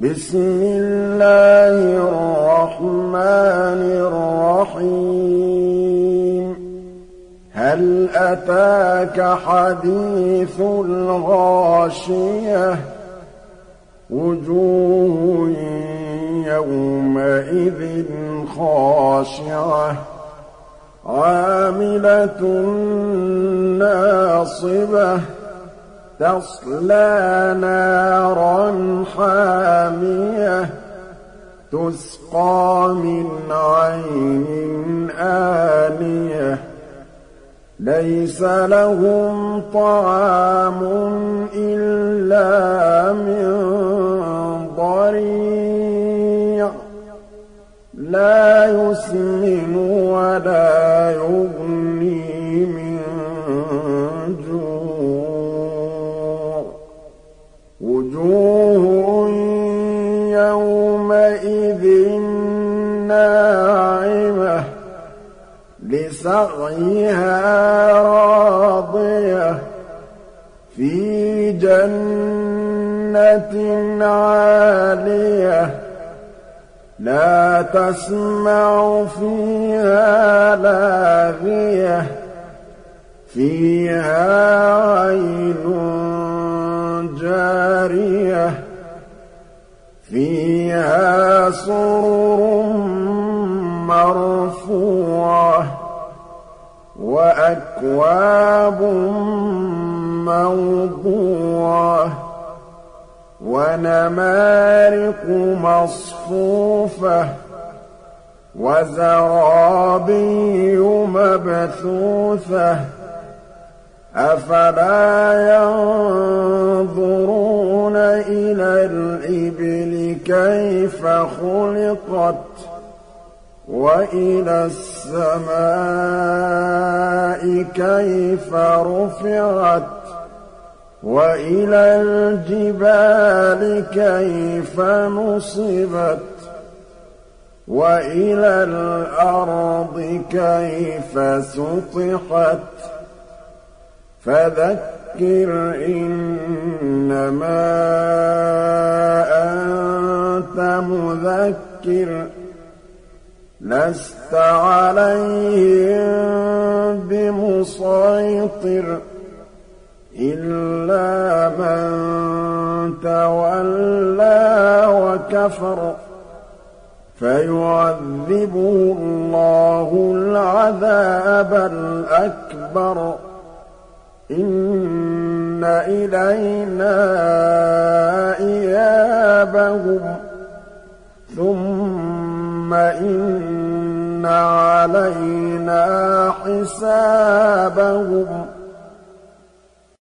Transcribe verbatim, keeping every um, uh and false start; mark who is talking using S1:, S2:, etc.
S1: بسم الله الرحمن الرحيم هل أتاك حديث الغاشية وجوه يومئذ خاشعة عاملة ناصبة تصلى نارا حامية تسقى من عين آنية ليس لهم طعام إلا من ضريع لا يسمن ولا يغني من جوع وجوه يومئذ ناعمة لسعيها راضية في جنة عالية لا تسمع فيها لاغية فيها عين جارية فيها سرر مرفوعة وأكواب موضوعة ونمارق مصفوفة وزرابي مبثوثة أفلا ينظرون إلى الإبل كيف خلقت وإلى السماء كيف رفعت وإلى الجبال كيف نصبت وإلى الأرض كيف سطحت فذكر إنما أنت مذكر لست عليهم بمسيطر إلا من تولى وكفر فيعذبه الله العذاب الأكبر إن إلينا إيابهم ثم إن علينا حسابهم